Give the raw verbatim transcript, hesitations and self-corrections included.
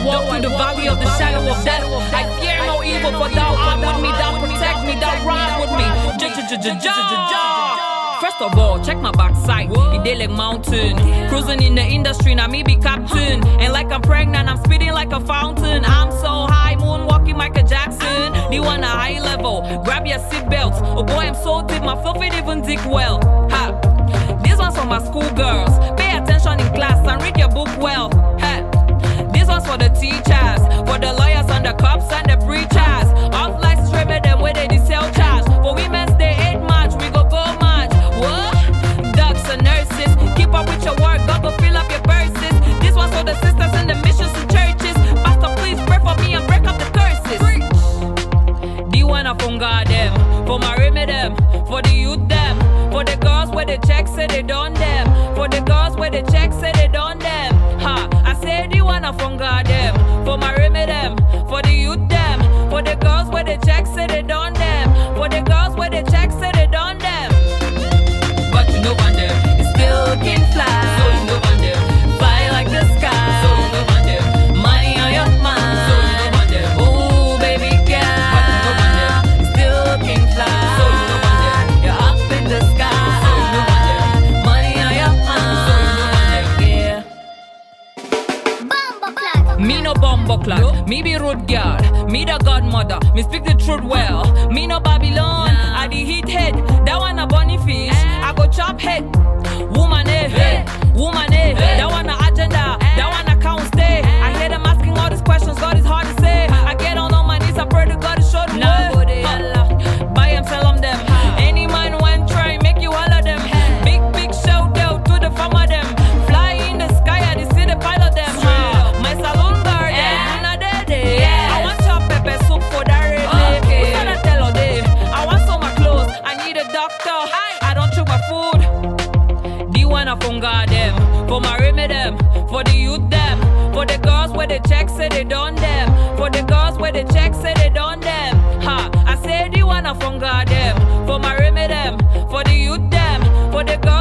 walk through the valley of the shadow of death, I fear no evil, for thou art with me, thou protect me, thou ride with me. First of all, check my backside, it dey like mountain. Cruising in the industry, now me be captain. And like I'm pregnant, I'm speeding like a fountain. I'm so high, moonwalking Michael Jackson. The one a high level, grab your seatbelts. Oh boy, I'm so deep, my filth ain't even dig well. Ha! This one's for my schoolgirls. Pay attention in class and read your book well. Ha! This one's for the teachers, for the lawyers and the cops and the preachers. Off license, remember them where they sell charge. For Women's Day eight March, we go go march. What? Docs and nurses, keep up with your work, God go fill up your purses. This one's for the sisters and the missions to churches. Pastor, please pray for me and break up the curses. The one I from God them, for my remedy them, for the youth them, for the girls where the checks say they done them, for the girls where the checks say they done them. Ha! I say the one I from God them, for my remedy them, for the youth them, for the girls where the checks say they done them, for the girls where the checks say they done them. But you know one them, it still can fly. So you know one them, fly like the sky. So you know one them, money on your mind. So you know one them, ooh baby girl. But you know one them, it still can fly. So you know one them, you're up in the sky. So you know one them, money on your mind. So you know one them, yeah. Me no bumbo clock, no. Me be rude girl, me the godmother, me speak the truth well. Me no Babylon, nah. I the heat head, that one a bunny fish. Eh. I go chop head, woman eh, hey. Woman eh, hey. That one a agenda, eh. That one a count stay. Eh. I hear them asking all these questions, God is hard to say. I get on on my knees, I pray to God to show the nah. way. Huh. Buy them, sell them them. Huh. Any man when try, make you all of them. Hey. Big big shout out to the farm of them. Fly in the sky, I see the pilot them. Huh. My saloon guard, yeah. Una day day. Yeah. I want chop pepper soup for that ready. Okay. Who's gonna tell all day? I want some my clothes, I need a doctor. Aye. I don't chew my food. The one I from God them, for my remedy them, for the youth them, for the girls where the checks say they done them, for the girls where the checks say they done them. Ha! I say the one I from God them, for my remedy them, for the youth them, for the girls